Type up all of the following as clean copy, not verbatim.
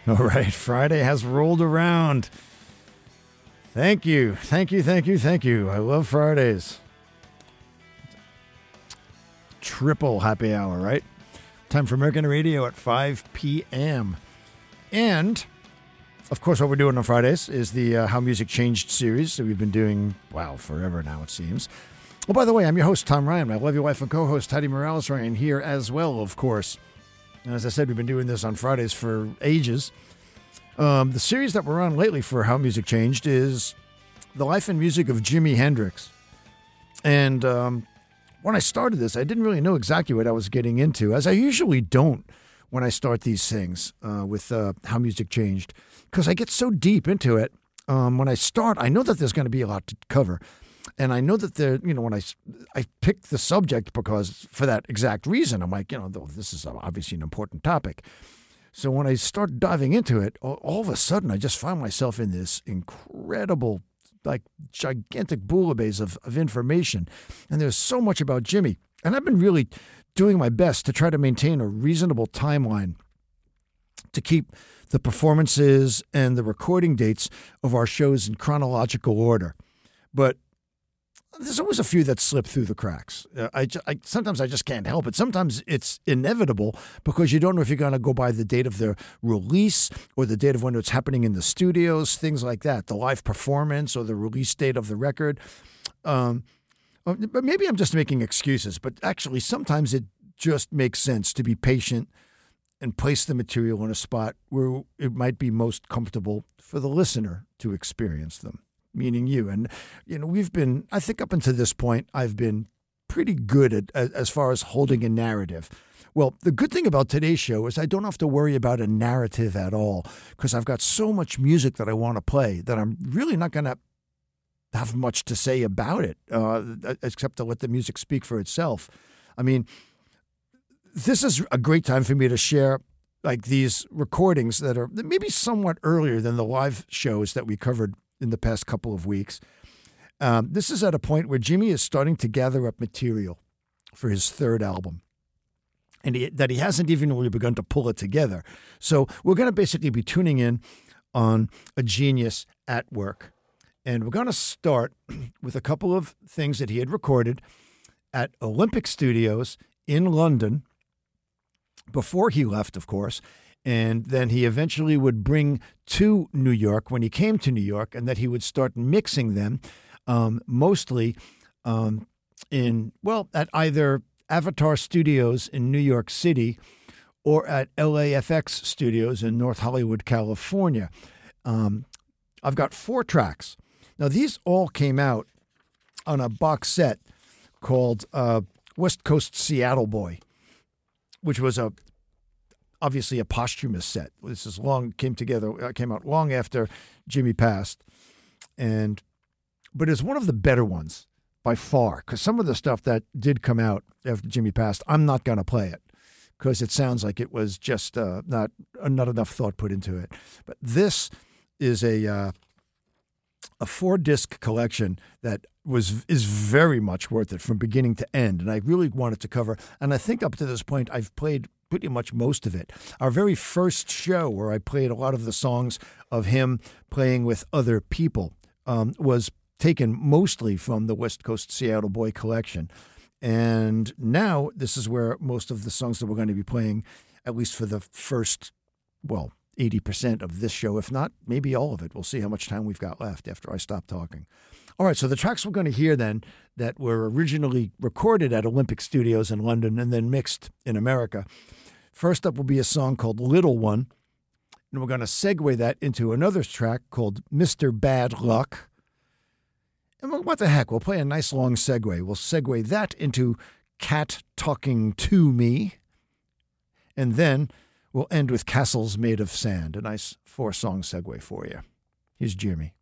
All right, Friday has rolled around. Thank you. I love Fridays. Triple happy hour, right? Time for American Radio at 5 p.m. And, of course, what we're doing on Fridays is the How Music Changed series that we've been doing, forever now, it seems. Oh, by the way, I'm your host, Tom Ryan. My lovely wife and co-host, Heidi Morales-Ryan, here as well, of course. And as I said, we've been doing this on Fridays for ages. The series that we're on lately for How Music Changed is the life and music of Jimi Hendrix. And when I started this, I didn't really know exactly what I was getting into, as I usually don't when I start these things with How Music Changed, because I get so deep into it. When I start, I know that there's going to be a lot to cover. And I know that when I picked the subject because for that exact reason, I'm like, this is obviously an important topic. So when I start diving into it, all of a sudden I just find myself in this incredible, gigantic bouillabaisse of information. And there's so much about Jimmy. And I've been really doing my best to try to maintain a reasonable timeline to keep the performances and the recording dates of our shows in chronological order. But there's always a few that slip through the cracks. Sometimes I just can't help it. Sometimes it's inevitable because you don't know if you're going to go by the date of the release or the date of when it's happening in the studios, things like that, the live performance or the release date of the record. But maybe I'm just making excuses, but actually sometimes it just makes sense to be patient and place the material in a spot where it might be most comfortable for the listener to experience them. Meaning you. And, I think up until this point, I've been pretty good at as far as holding a narrative. Well, the good thing about today's show is I don't have to worry about a narrative at all because I've got so much music that I want to play that I'm really not going to have much to say about it, except to let the music speak for itself. I mean, this is a great time for me to share these recordings that are maybe somewhat earlier than the live shows that we covered in the past couple of weeks. This is at a point where Jimmy is starting to gather up material for his third album, and he hasn't even really begun to pull it together. So we're going to basically be tuning in on a genius at work. And we're going to start with a couple of things that he had recorded at Olympic Studios in London before he left, of course. And then he eventually would bring to New York when he came to New York, and that he would start mixing them mostly at either Avatar Studios in New York City or at LAFX Studios in North Hollywood, California. I've got 4 tracks. Now, these all came out on a box set called West Coast Seattle Boy, which was obviously a posthumous set. This is came out long after Jimmy passed. But it's one of the better ones by far, because some of the stuff that did come out after Jimmy passed, I'm not going to play it because it sounds like it was just not enough thought put into it. But this is a 4-disc collection that is very much worth it from beginning to end. And I really wanted to cover, and I think up to this point, I've played pretty much most of it. Our very first show where I played a lot of the songs of him playing with other people was taken mostly from the West Coast Seattle Boy collection. And now this is where most of the songs that we're going to be playing, at least for the first, 80% of this show, if not maybe all of it. We'll see how much time we've got left after I stop talking. All right, so the tracks we're going to hear then that were originally recorded at Olympic Studios in London and then mixed in America. First up will be a song called Little One, and we're going to segue that into another track called Mr. Bad Luck. And what the heck, we'll play a nice long segue. We'll segue that into Cat Talking to Me, and then we'll end with Castles Made of Sand, a nice 4-song segue for you. Here's Jimmy.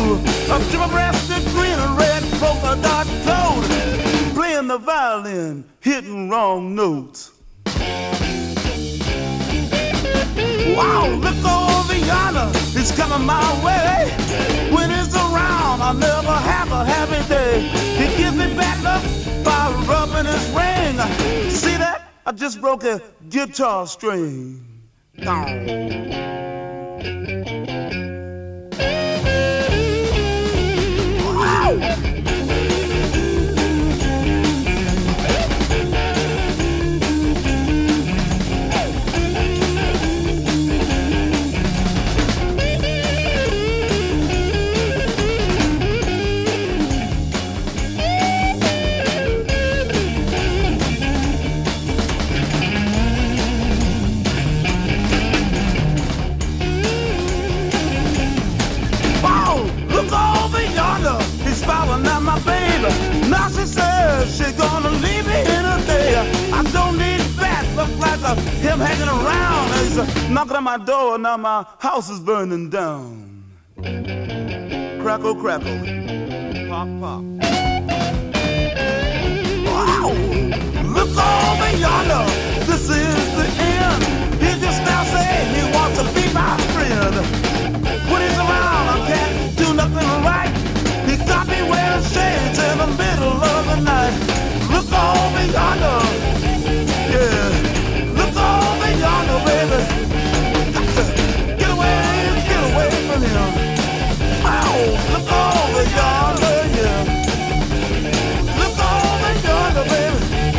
A triple-breasted green and red polka dot coat, playing the violin, hitting wrong notes. Wow, look over yonder, he's coming my way. When he's around, I'll never have a happy day. He gives me bad luck by rubbing his ring. See that? I just broke a guitar string. Wow. Following out my baby. Now she says she's gonna leave me in a day. I don't need that. Look like him hanging around. He's knocking on my door. Now my house is burning down. Crackle, crackle. Pop, pop. Wow! Look over yonder. This is the end. He just now said he wants to be my friend. When he's around, I can't do nothing right. He got me wearing shades in the middle of the night. Look over yonder, yeah. Look over yonder, baby. Got to get away from him. Wow, look over yonder, yeah. Look over yonder, baby.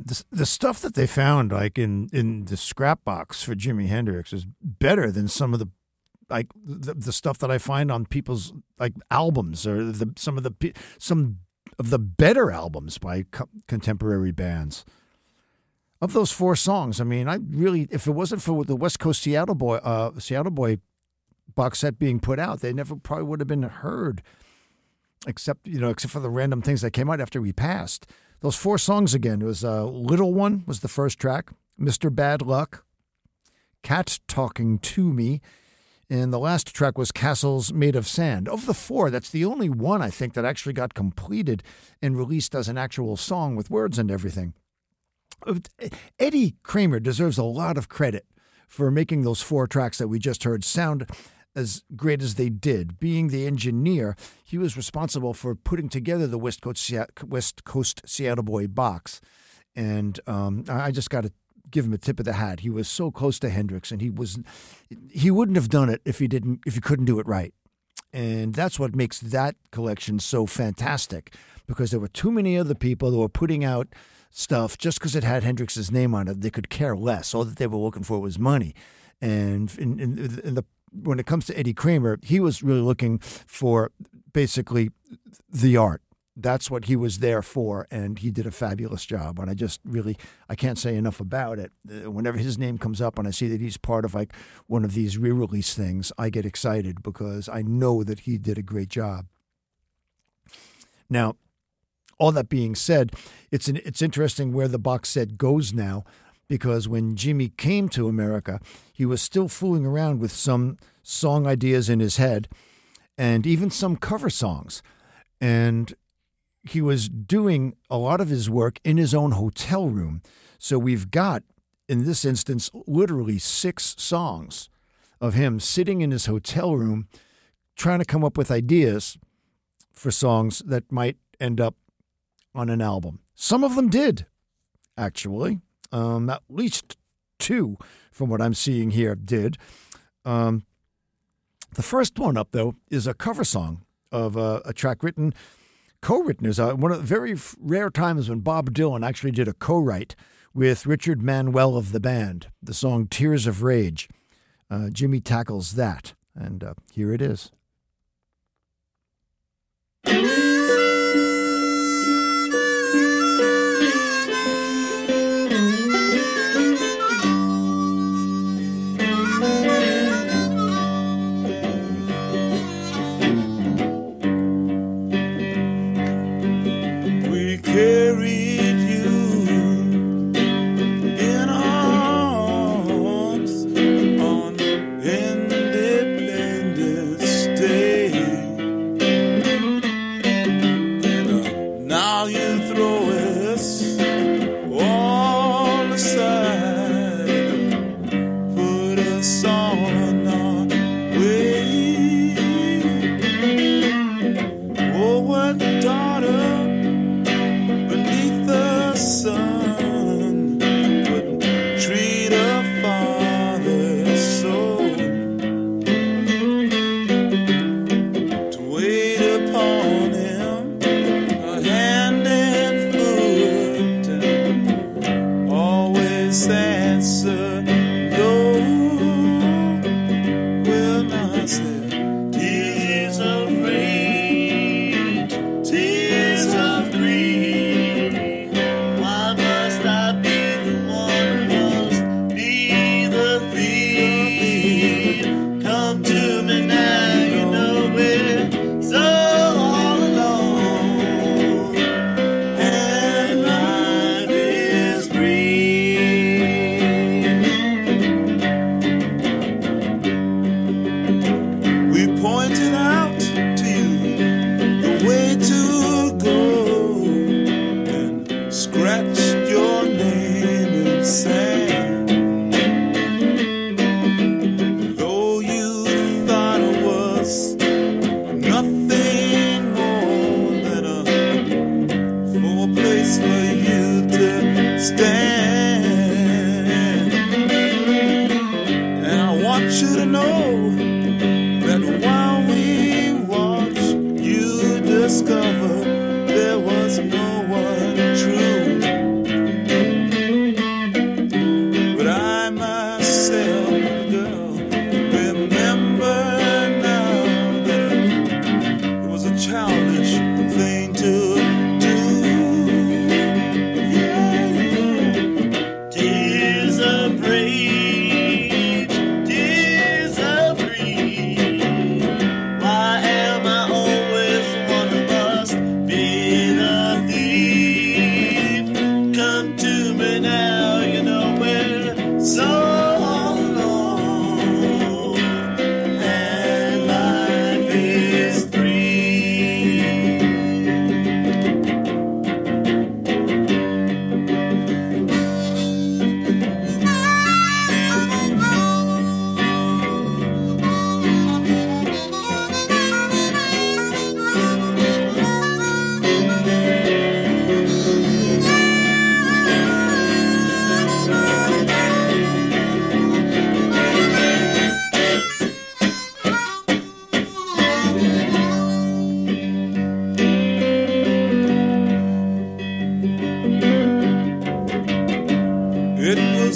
the stuff that they found, like in the scrap box for Jimi Hendrix, is better than some of the stuff that I find on people's like albums or some of the better albums by contemporary bands. Of those 4 songs, I mean, if it wasn't for the West Coast Seattle Boy box set being put out, they never probably would have been heard, except for the random things that came out after we passed. Those 4 songs again, it was Little One was the first track, Mr. Bad Luck, Cat Talking to Me, and the last track was Castles Made of Sand. Of the 4, that's the only one I think that actually got completed and released as an actual song with words and everything. Eddie Kramer deserves a lot of credit for making those 4 tracks that we just heard sound as great as they did. Being the engineer, he was responsible for putting together the West Coast Seattle Boy box. And I just got to give him a tip of the hat. He was so close to Hendrix, and he wouldn't have done it if he couldn't do it right. And that's what makes that collection so fantastic, because there were too many other people that were putting out stuff just because it had Hendrix's name on it. They could care less. All that they were looking for was money. And when it comes to Eddie Kramer, he was really looking for basically the art. That's what he was there for, and he did a fabulous job. And I can't say enough about it. Whenever his name comes up and I see that he's part of like one of these re-release things, I get excited because I know that he did a great job. Now, all that being said, it's interesting where the box set goes now, because when Jimmy came to America, he was still fooling around with some song ideas in his head and even some cover songs. And he was doing a lot of his work in his own hotel room. So we've got, in this instance, literally 6 songs of him sitting in his hotel room trying to come up with ideas for songs that might end up on an album. Some of them did, actually. At least 2, from what I'm seeing here, did. The first one up, though, is a cover song of a track co-written. Is one of the very rare times when Bob Dylan actually did a co-write with Richard Manuel of the band, the song Tears of Rage. Jimmy tackles that, and here it is. Discover there was no one true.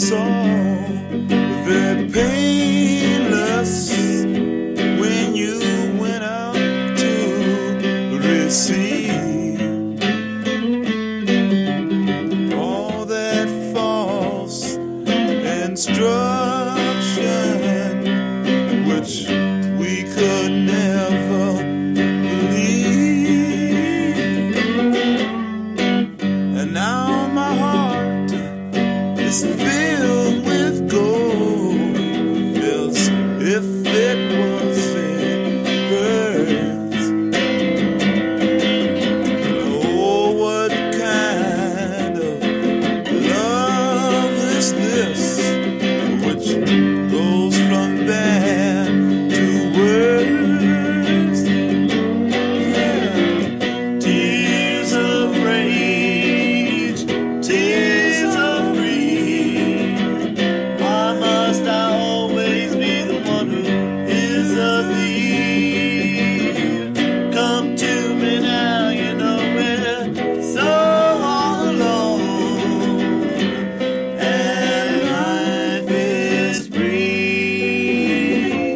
was all very painless when you went out to receive all that false instruction which we could never believe. And now my heart is filled with gold, as if it was a birth. Oh, what kind of love is this which goes from bad to worse? Yeah. Tears of rage, tears of grief. Why must I always be the one who is a thief? Come to me now, you know we're so all alone, and life is free.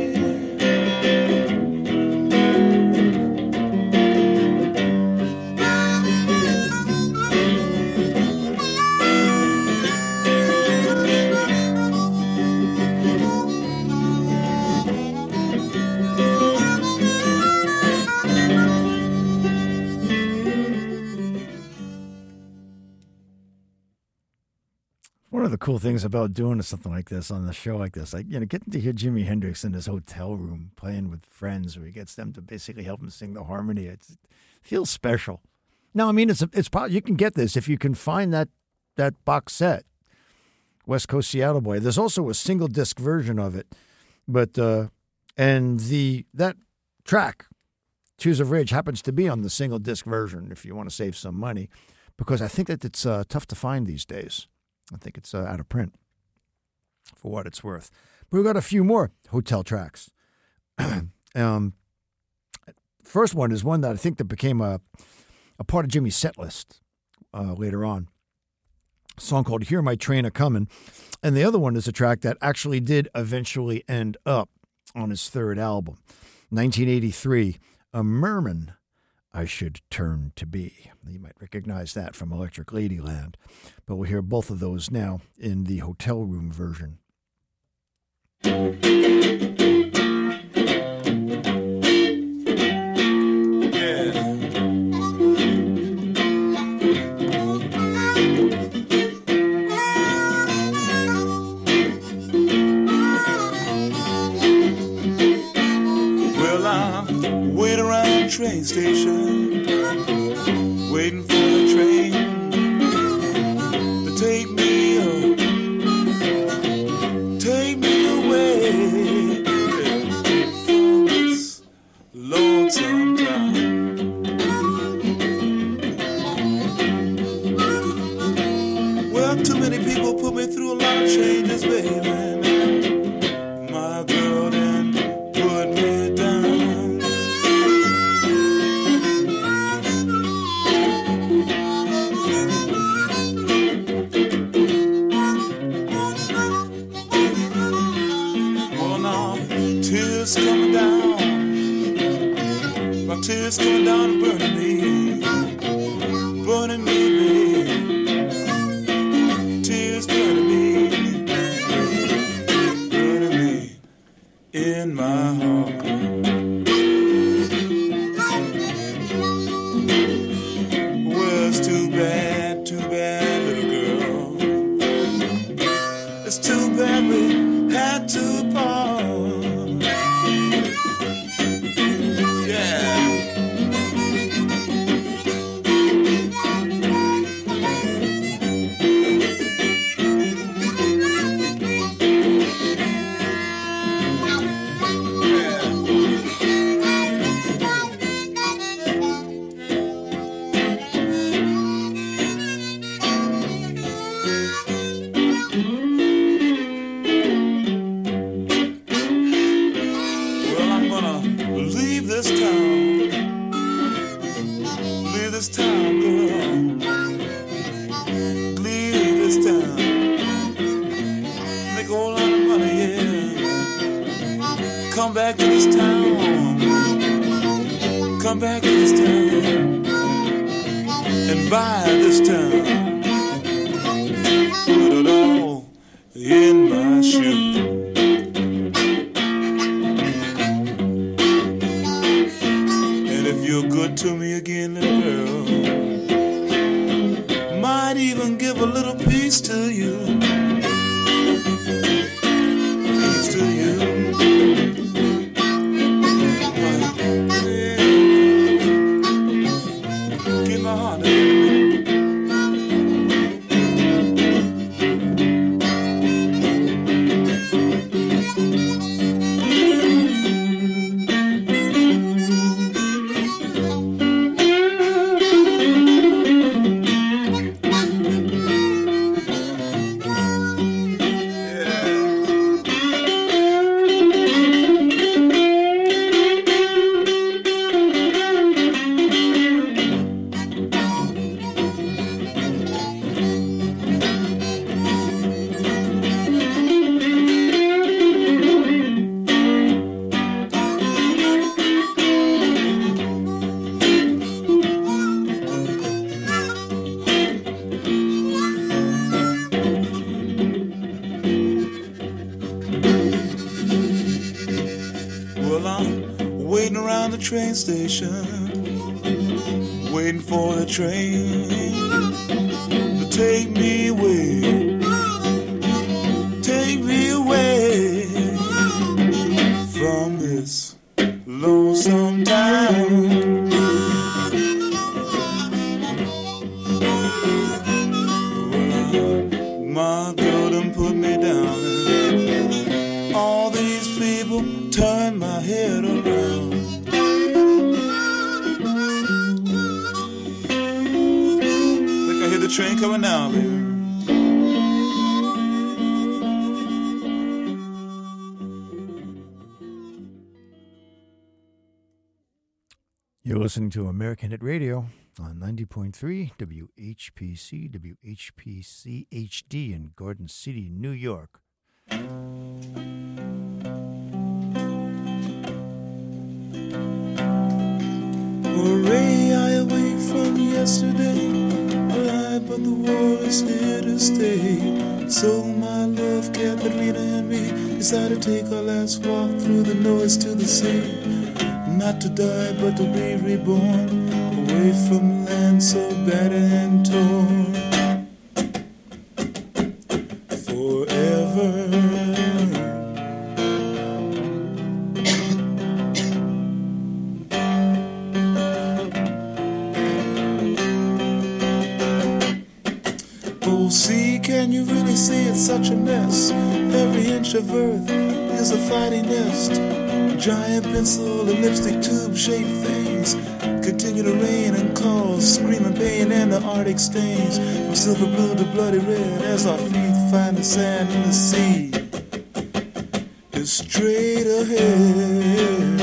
One of the cool things about doing something like this on the show like this, like, getting to hear Jimi Hendrix in his hotel room playing with friends, where he gets them to basically help him sing the harmony. It feels special. Now, I mean, it's you can get this if you can find that box set, West Coast Seattle Boy. There's also a single disc version of it, but and that track, Tears of Rage, happens to be on the single disc version if you want to save some money, because I think that it's tough to find these days. I think it's out of print, for what it's worth. But we've got a few more hotel tracks. First one is one that I think that became a part of Jimmy's set list later on. A song called Hear My Train A-Comin'. And the other one is a track that actually did eventually end up on his third album, 1983, A Merman I Should Turn to Be. You might recognize that from Electric Ladyland. But we'll hear both of those now in the hotel room version. Well, I wait around the train station, waiting for the train to take me home, take me away from this lonesome town. Well, too many people put me through a lot of changes, baby. My girl done put me down. Well, now tears coming down, my tears coming down and burning me, baby. Tears burning me in my heart. Well, it's too bad, little girl. It's too bad we had to part. Yeah. come back to this town. Come back to this town and buy this town. Put it all in my shoe. And if you're good to me again, little girl, might even give a little piece to you. Piece to you. Give my heart to you. Train station, waiting for the train to take me away from this lonesome town. Well, my girl done put me down. All these people turn my head around. The train coming now, baby. You're listening to American Hit Radio on 90.3 WHPC, WHPC HD in Garden City, New York. Hooray, I awake from yesterday. But the war is here to stay. So my love, Katharina and me decided to take our last walk through the noise to the sea. Not to die, but to be reborn, away from land so battered and torn. Forever. Oh, see, can you really see it's such a mess? Every inch of earth is a fighting nest. Giant pencil and lipstick tube-shaped things continue to rain and call, screaming pain and the Arctic stains. From silver blue to bloody red as our feet find the sand in the sea. It's straight ahead.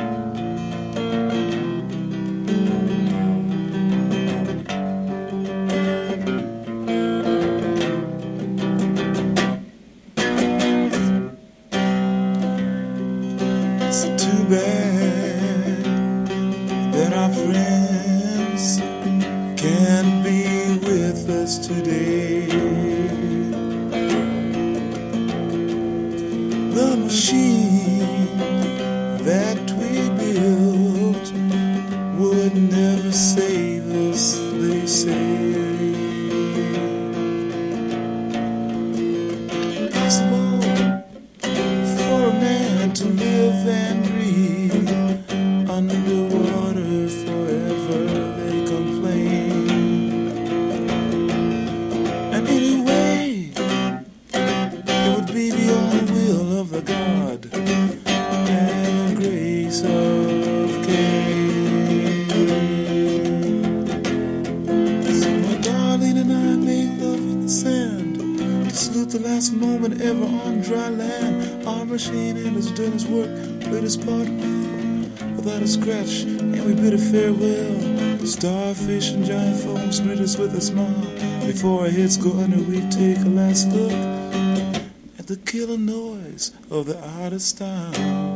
Starfish and giant foams greet us with a smile. Before our heads go under, we take a last look at the killer noise of the out of style.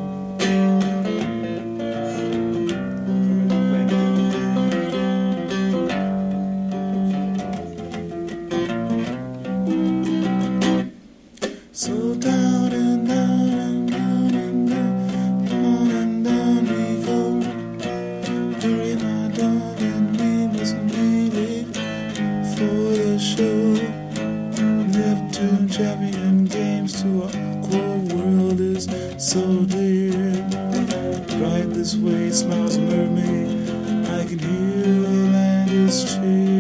So down and down and down and down, down and down we go. Hurry, my darling, we mustn't be late for the show. Neptune champion games to our core world is so dear. Right this way smiles a mermaid, I can hear Atlantis cheer.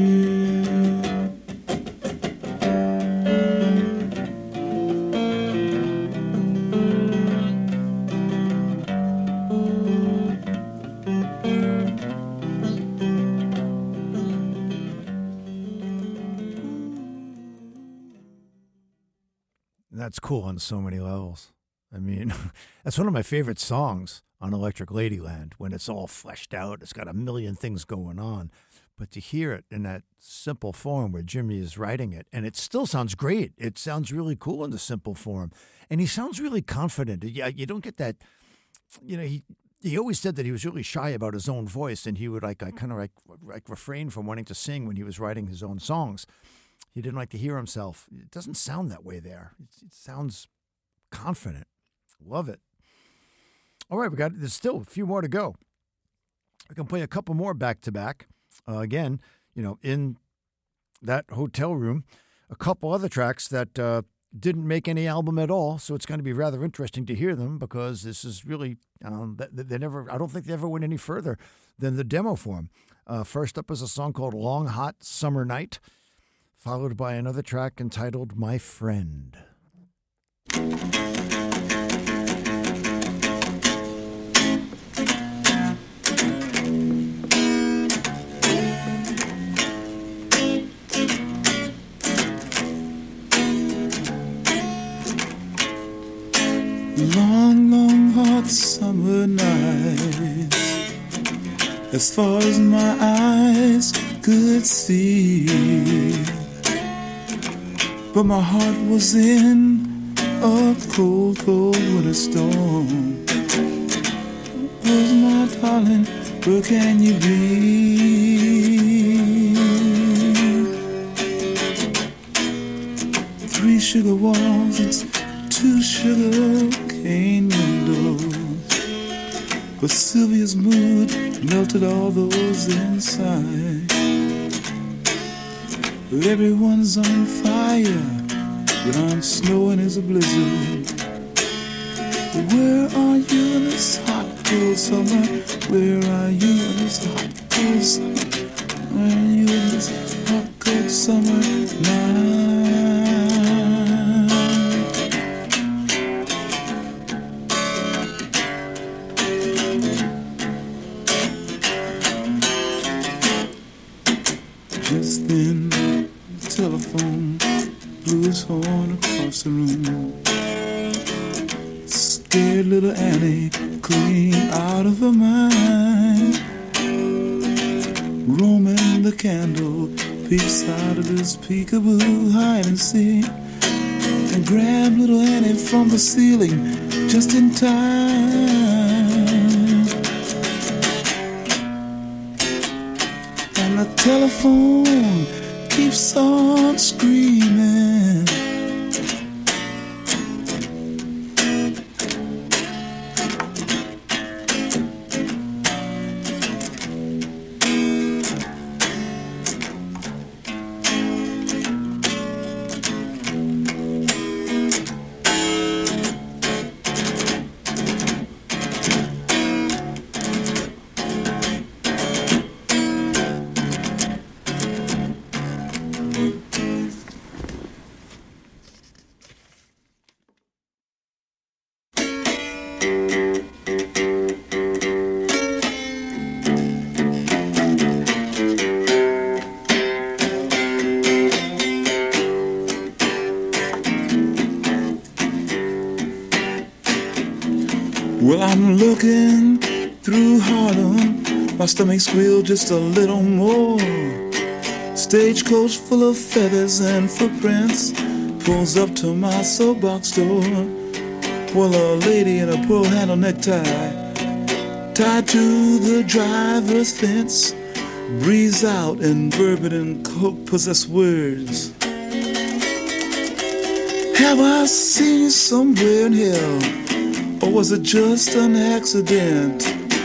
That's cool on so many levels. I mean, that's one of my favorite songs on Electric Ladyland, when it's all fleshed out. It's got a million things going on. But to hear it in that simple form where Jimmy is writing it, and it still sounds great. It sounds really cool in the simple form. And he sounds really confident. Yeah, you don't get that, you know, he always said that he was really shy about his own voice, and he would kind of refrain from wanting to sing when he was writing his own songs. He didn't like to hear himself. It doesn't sound that way there. It sounds confident. Love it. All right, there's still a few more to go. We can play a couple more back to back. Again, you know, in that hotel room, a couple other tracks that didn't make any album at all. So it's going to be rather interesting to hear them, because this is really, I don't think they ever went any further than the demo form. First up is a song called Long Hot Summer Night, followed by another track entitled My Friend. Long, long, hot summer nights, as far as my eyes could see. But my heart was in a cold, cold winter storm. Oh, my darling, where can you be? 3 sugar walls, it's 2 sugar cane windows. But Sylvia's mood melted all those inside. Everyone's on fire, but I'm snowing as a blizzard. Where are you in this hot, cold summer? Where are you in this hot, cold summer? Where are you in this hot, cold summer night? Just then, the telephone blew his horn across the room. Scared little Annie clean out of her mind. Roman the candle peeps out of his peekaboo hide and seek, and grabbed little Annie from the ceiling just in time. And the telephone keeps on screaming. Well, I'm looking through Harlem, my stomach squealed just a little more. Stagecoach full of feathers and footprints pulls up to my soapbox door. Well, a lady in a pearl handle necktie, tied to the driver's fence, breathes out in bourbon and coke possessed words. Have I seen you somewhere in hell, or was it just an accident?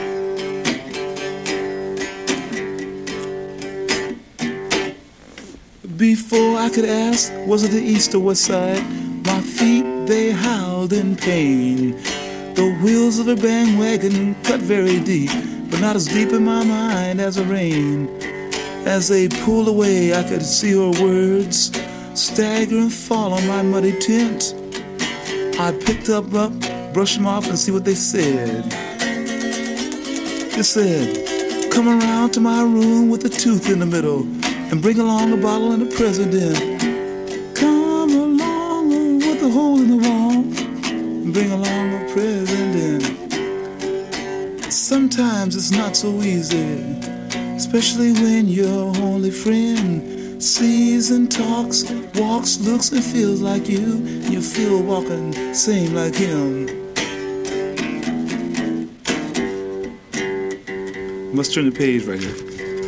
Before I could ask, was it the east or west side? My feet, they howled in pain. The wheels of a bandwagon cut very deep, but not as deep in my mind as the rain. As they pulled away, I could see her words stagger and fall on my muddy tent. I picked up, brushed them off and see what they said. They said, come around to my room with a tooth in the middle and bring along a bottle and a president. Come along with a hole in the wall and bring along a president. Sometimes it's not so easy, especially when your only friend sees and talks, walks, looks and feels like you, and you feel walking same like him. Must turn the page right here.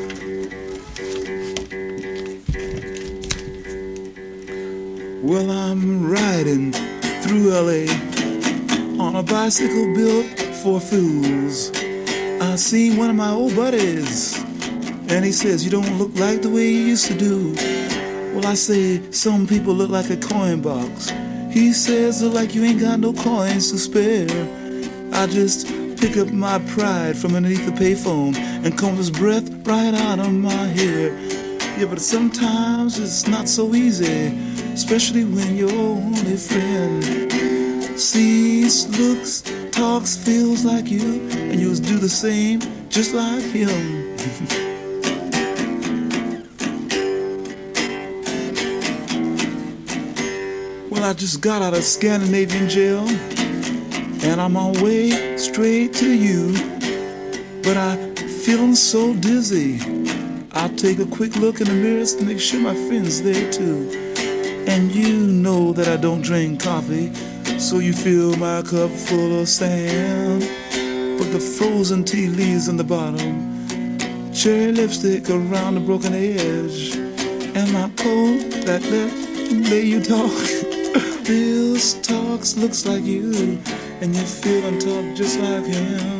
Well, I'm riding through LA on a bicycle built for fools. I see one of my old buddies, and he says, you don't look like the way you used to do. Well, I say, some people look like a coin box. He says, look like you ain't got no coins to spare. I just pick up my pride from underneath the payphone and comb his breath right out of my hair. Yeah, but sometimes it's not so easy, especially when your only friend sees, looks, talks, feels like you, and you'll do the same just like him. Well, I just got out of Scandinavian jail, and I'm on my way straight to you, but I'm feeling so dizzy. I'll take a quick look in the mirrors to make sure my friend's there too. And you know that I don't drink coffee, so you fill my cup full of sand. But the frozen tea leaves on the bottom, cherry lipstick around the broken edge, and my coat that let you talk feels, talks, looks like you, and you feel and talk just like him.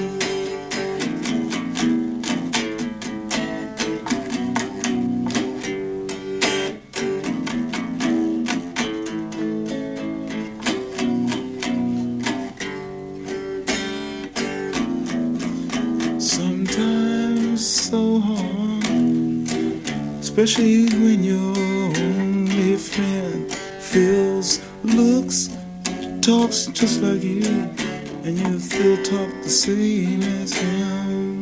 Especially when your only friend feels, looks, talks just like you, and you feel talk the same as him.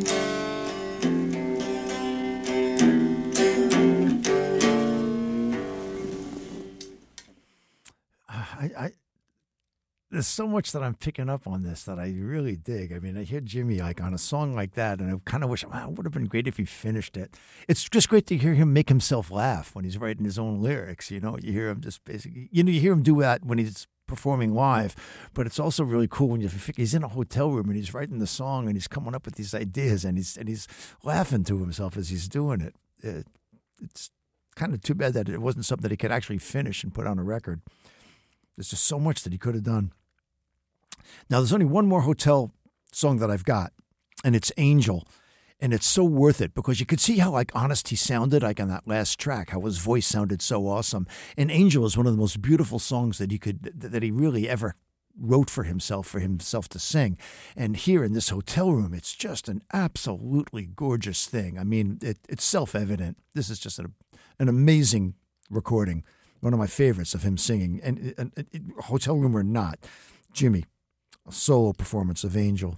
There's so much that I'm picking up on this that I really dig. I mean, I hear Jimmy like on a song like that, and I kind of wish, wow, it would have been great if he finished it. It's just great to hear him make himself laugh when he's writing his own lyrics. You know, you hear him just basically, you hear him do that when he's performing live, but it's also really cool when he's in a hotel room and he's writing the song and he's coming up with these ideas and he's laughing to himself as he's doing it. It's kind of too bad that it wasn't something that he could actually finish and put on a record. There's just so much that he could have done. Now, there's only one more hotel song that I've got, and it's Angel, and it's so worth it because you could see how like honest he sounded like on that last track, how his voice sounded so awesome. And Angel is one of the most beautiful songs that he really ever wrote for himself to sing. And here in this hotel room, it's just an absolutely gorgeous thing. I mean, it's self-evident. This is just an amazing recording, one of my favorites of him singing. And hotel room or not, Jimmy, a solo performance of Angel.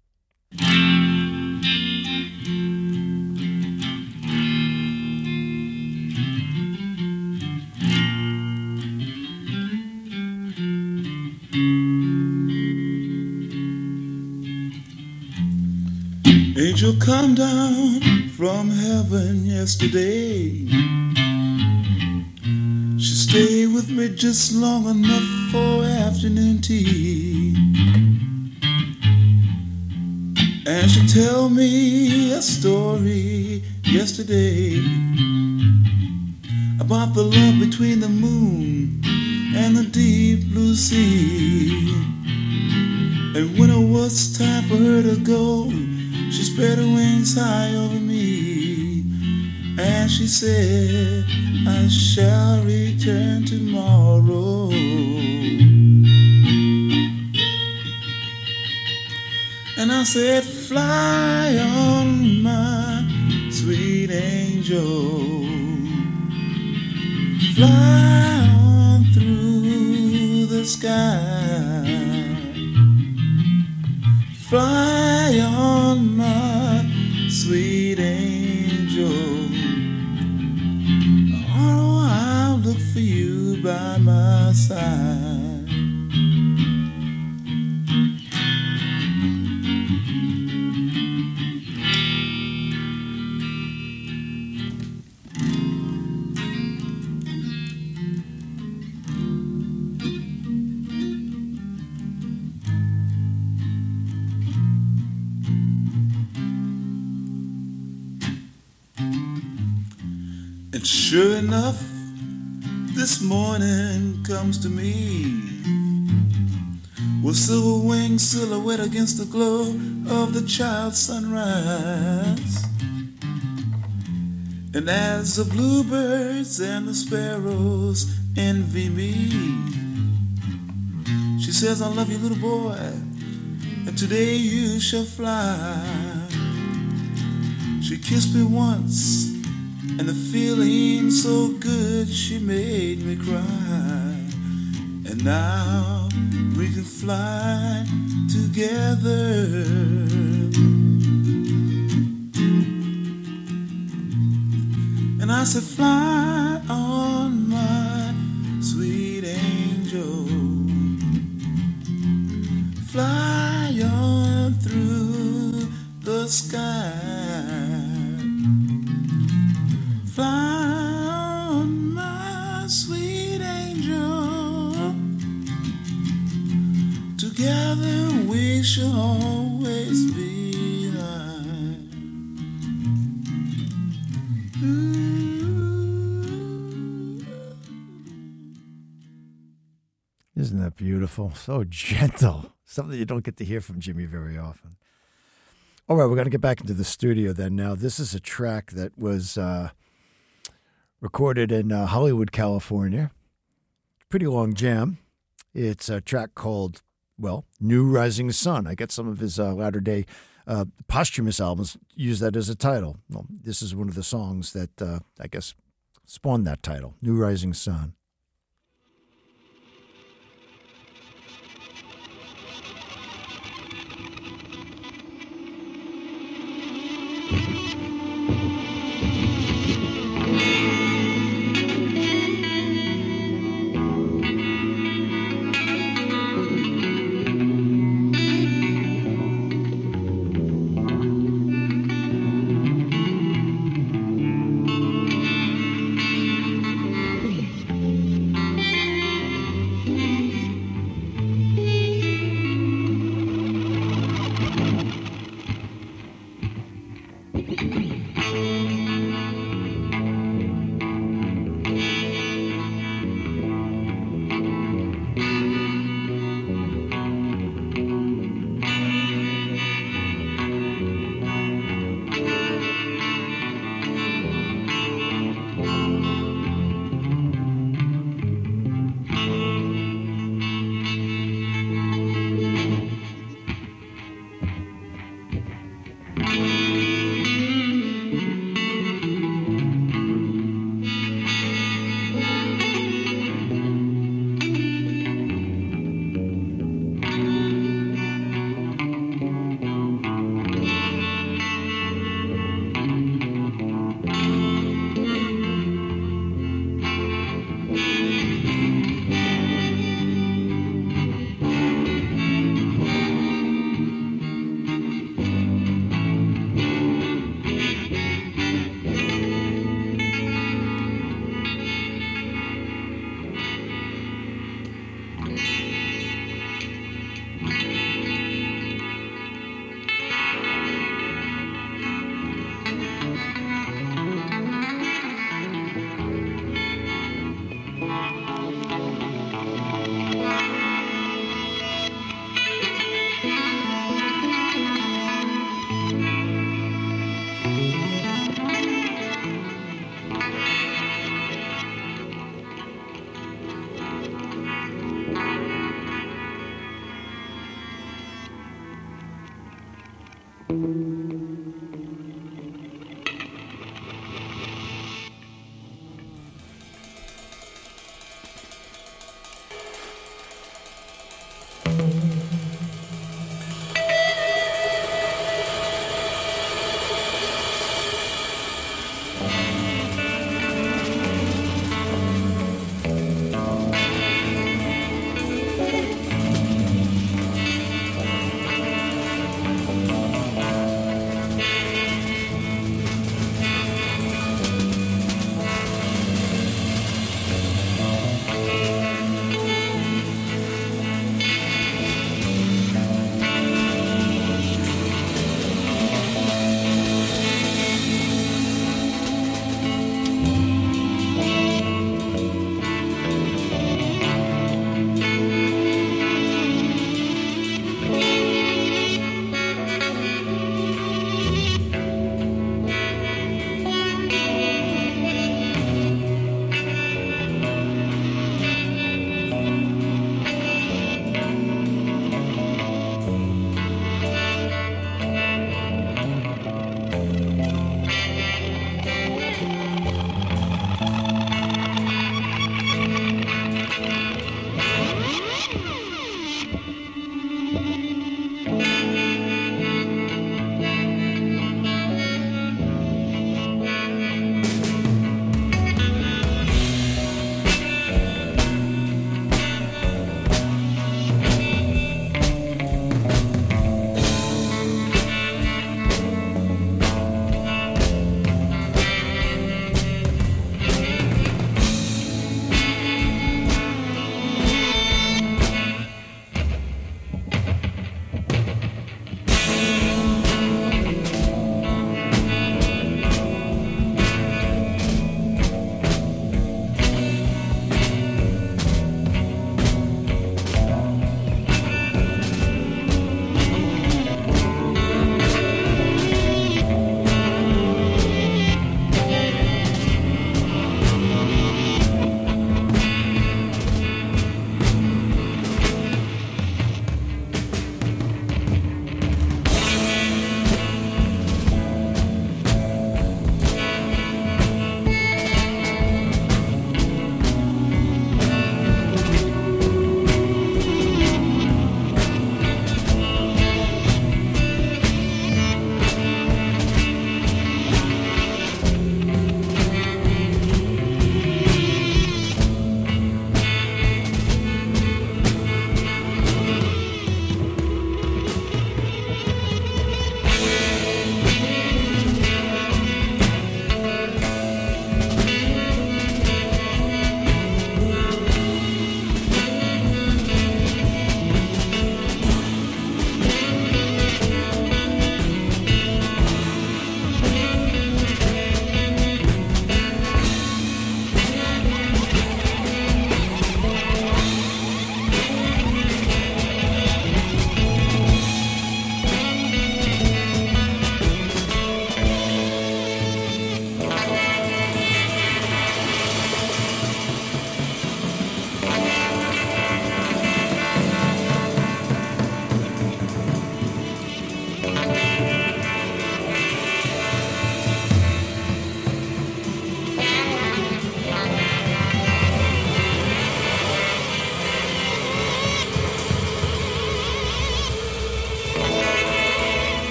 Angel come down from heaven yesterday. She stay with me just long enough for afternoon tea. And she tell me a story yesterday about the love between the moon and the deep blue sea. And when it was time for her to go, she spread her wings high over me. And she said, I shall return tomorrow. And I said, fly on, my sweet angel. Fly on through the sky. Fly on, my sweet angel. Oh, I'll look for you by my side. And sure enough, this morning comes to me with silver wings silhouette against the glow of the child's sunrise. And as the bluebirds and the sparrows envy me, she says, I love you, little boy, and today you shall fly. She kissed me once, and the feeling so good she made me cry. And now we can fly together. And I said, fly on, my sweet angel. Fly on through the sky. Fly on, my sweet angel. Together we shall always be thine. Isn't that beautiful? So gentle. Something you don't get to hear from Jimmy very often. All right, we're going to get back into the studio then now. This is a track that was recorded in Hollywood, California. Pretty long jam. It's a track called, well, New Rising Sun. I get some of his latter-day posthumous albums use that as a title. Well, this is one of the songs that, I guess, spawned that title, New Rising Sun.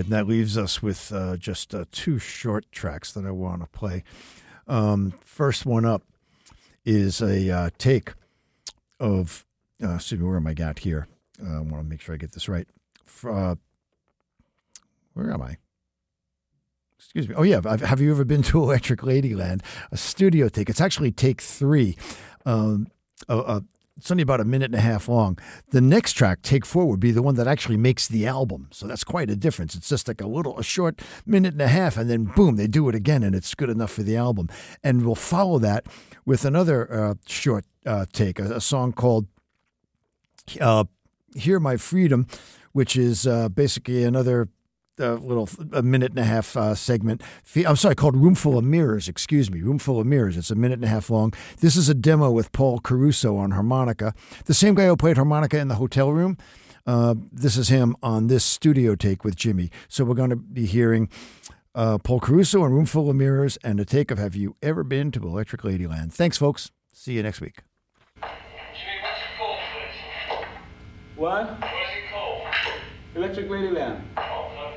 And that leaves us with just two short tracks that I want to play. First one up is a take of, excuse me, where am I got here? I want to make sure I get this right. Where am I? Excuse me. Oh, yeah. Have you ever been to Electric Ladyland? A studio take. It's actually take 3. It's only about a minute and a half long. The next track, take 4, would be the one that actually makes the album. So that's quite a difference. It's just like a short minute and a half, and then boom, they do it again, and it's good enough for the album. And we'll follow that with another short take, a song called Hear My Freedom, which is basically another a minute and a half segment. I'm sorry, called Roomful of Mirrors. Excuse me, Roomful of Mirrors. It's a minute and a half long. This is a demo with Paul Caruso on harmonica. The same guy who played harmonica in the hotel room. This is him on this studio take with Jimmy. So we're going to be hearing Paul Caruso on Roomful of Mirrors and a take of Have You Ever Been to Electric Ladyland? Thanks, folks. See you next week. Jimmy, what's it called, please? What? What is it called? Electric Ladyland. Oh, lovely.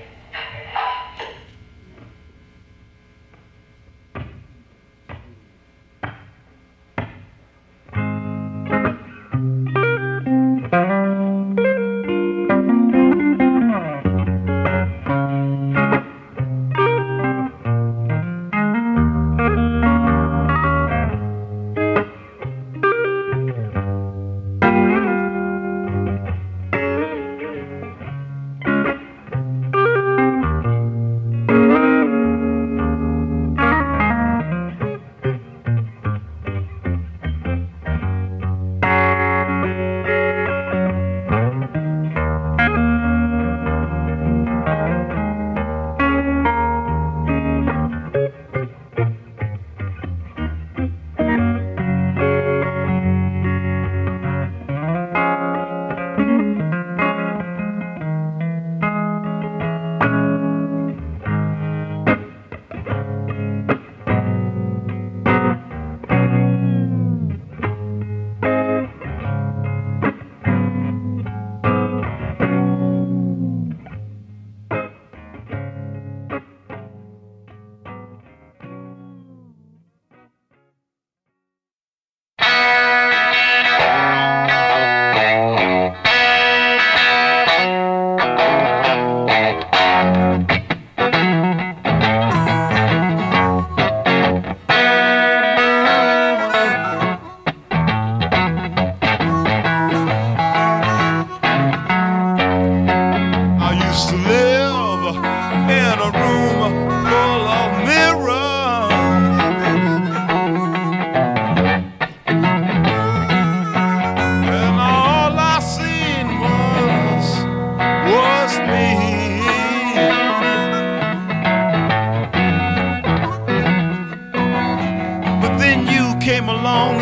came along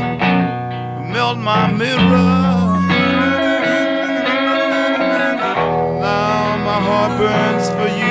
and melt my mirror. Now my heart burns for you.